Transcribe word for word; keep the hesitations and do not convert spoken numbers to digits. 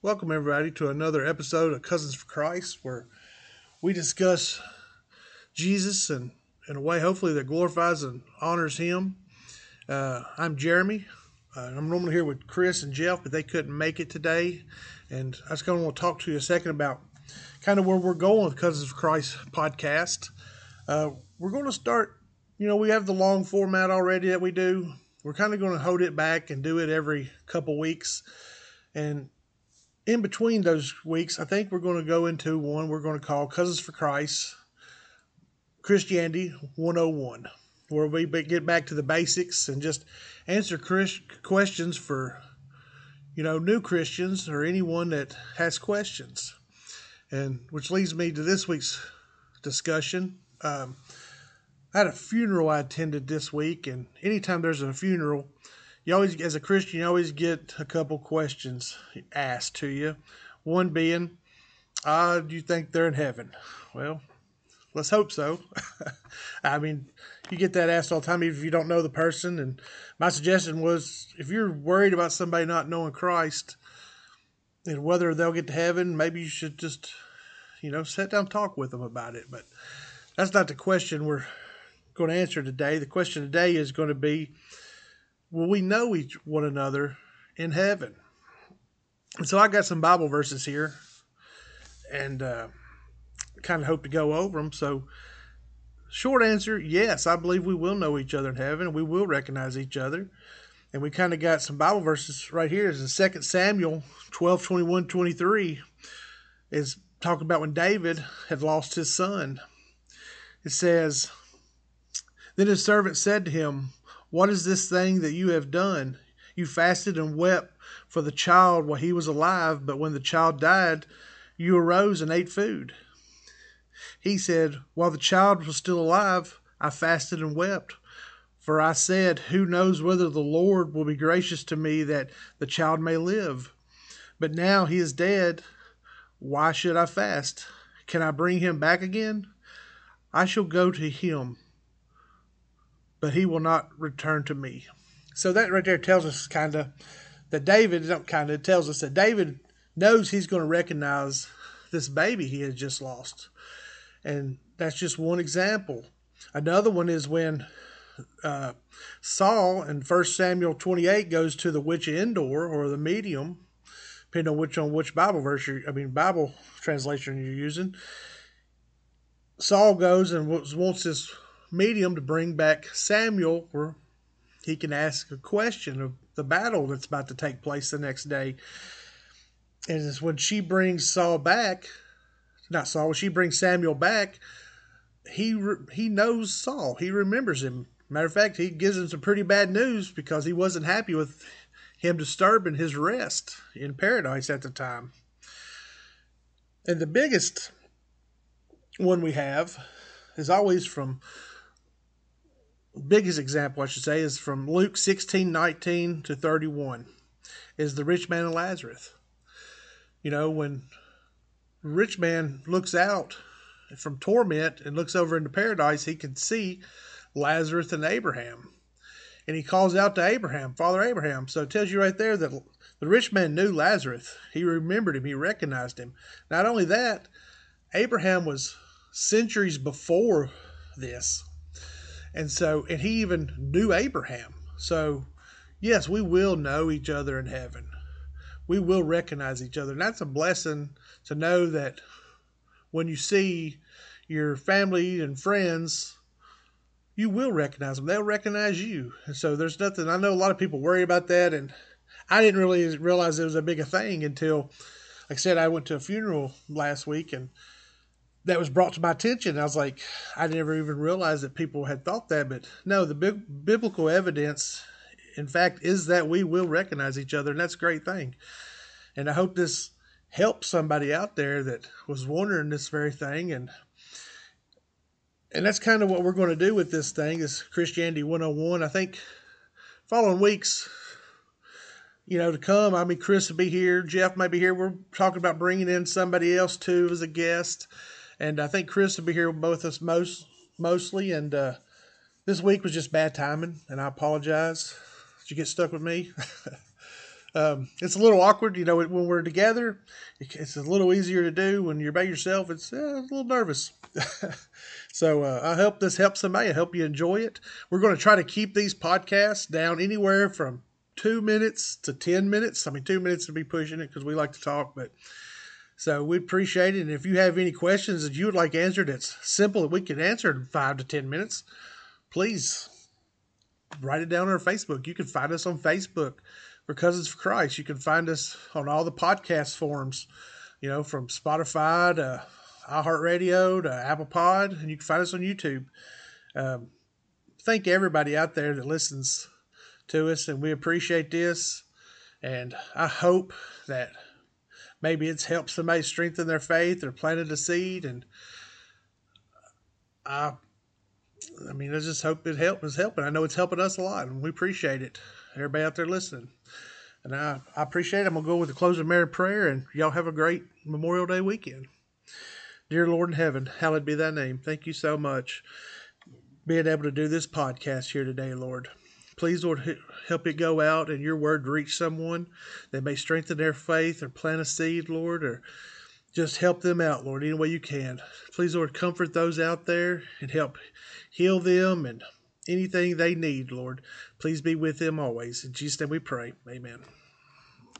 Welcome, everybody, to another episode of Cousins for Christ, where we discuss Jesus and in a way, hopefully, that glorifies and honors Him. Uh, I'm Jeremy. Uh, I'm normally here with Chris and Jeff, but they couldn't make it today. And I just kind of want to talk to you a second about kind of where we're going with Cousins for Christ podcast. Uh, we're going to start, you know, we have the long format already that we do. We're kind of going to hold it back and do it every couple weeks. And in between those weeks, I think we're going to go into one we're going to call Cousins for Christ Christianity one oh one, where we get back to the basics and just answer questions for, you know, new Christians or anyone that has questions. And which leads me to this week's discussion. Um, I had a funeral I attended this week, and anytime there's a funeral, you always, as a Christian, you always get a couple questions asked to you. One being, uh, do you think they're in heaven? Well, let's hope so. I mean, you get that asked all the time, even if you don't know the person. And my suggestion was, if you're worried about somebody not knowing Christ and whether they'll get to heaven, maybe you should just, you know, sit down and talk with them about it. But that's not the question we're going to answer today. The question today is going to be, will we know each one another in heaven? And so I got some Bible verses here, and uh, kind of hope to go over them. So, short answer, yes, I believe we will know each other in heaven, and we will recognize each other. And we kind of got some Bible verses right here. Is in Second Samuel twelve, twenty-one, twenty-three, is talking about when David had lost his son. It says, then his servant said to him, what is this thing that you have done? You fasted and wept for the child while he was alive, but when the child died, you arose and ate food. He said, while the child was still alive, I fasted and wept. For I said, who knows whether the Lord will be gracious to me that the child may live? But now he is dead. Why should I fast? Can I bring him back again? I shall go to him, but he will not return to me. So that right there tells us kind of that David, not kind of, tells us that David knows he's going to recognize this baby he had just lost. And that's just one example. Another one is when uh, Saul in First Samuel twenty-eight goes to the witch of Endor, or the medium, depending on which on which Bible verse you're, I mean Bible translation you're using. Saul goes and wants this medium to bring back Samuel, where he can ask a question of the battle that's about to take place the next day. And it's when she brings Saul back, not Saul, when she brings Samuel back, he he knows Saul. He remembers him. Matter of fact, he gives him some pretty bad news because he wasn't happy with him disturbing his rest in paradise at the time. And the biggest one we have is always from, biggest example I should say, is from Luke sixteen, nineteen to thirty-one, is the rich man and Lazarus. You know, when the rich man looks out from torment and looks over into paradise, he can see Lazarus and Abraham. And he calls out to Abraham, Father Abraham. So it tells you right there that the rich man knew Lazarus. He remembered him. He recognized him. Not only that, Abraham was centuries before this. And so, and he even knew Abraham. So, yes, we will know each other in heaven. We will recognize each other. And that's a blessing to know that when you see your family and friends, you will recognize them. They'll recognize you. And so there's nothing, I know a lot of people worry about that. And I didn't really realize it was a big a thing until, like I said, I went to a funeral last week and that was brought to my attention. I was like, I never even realized that people had thought that. But no, the big biblical evidence, in fact, is that we will recognize each other. And that's a great thing. And I hope this helps somebody out there that was wondering this very thing. And and that's kind of what we're going to do with this thing, is Christianity one oh one. I think following weeks, you know, to come, I mean, Chris will be here. Jeff may be here. We're talking about bringing in somebody else, too, as a guest. And I think Chris will be here with both us most, mostly. And uh, this week was just bad timing, and I apologize. Did you get stuck with me? Um, it's a little awkward, you know, when we're together. It's a little easier to do. When you're by yourself, it's uh, a little nervous. So uh, I hope this helps somebody. I hope you enjoy it. We're going to try to keep these podcasts down anywhere from two minutes to ten minutes. I mean, two minutes to be pushing it because we like to talk, but so we appreciate it. And if you have any questions that you would like answered, it's simple that we can answer in five to ten minutes. Please write it down on our Facebook. You can find us on Facebook for Cousins for Christ. You can find us on all the podcast forums, you know, from Spotify to iHeartRadio to Apple Pod, and you can find us on YouTube. Um, thank everybody out there that listens to us, and we appreciate this. And I hope that maybe it's helped somebody strengthen their faith or planted a seed. And I, I mean, I just hope it help is helping. I know it's helping us a lot, and we appreciate it. Everybody out there listening. And I, I appreciate it. I'm going to go with the closing merit prayer, and y'all have a great Memorial Day weekend. Dear Lord in heaven, hallowed be thy name. Thank you so much being able to do this podcast here today, Lord. Please, Lord, help it go out and your word reach someone that may strengthen their faith or plant a seed, Lord, or just help them out, Lord, any way you can. Please, Lord, comfort those out there and help heal them and anything they need, Lord. Please be with them always. In Jesus' name we pray. Amen.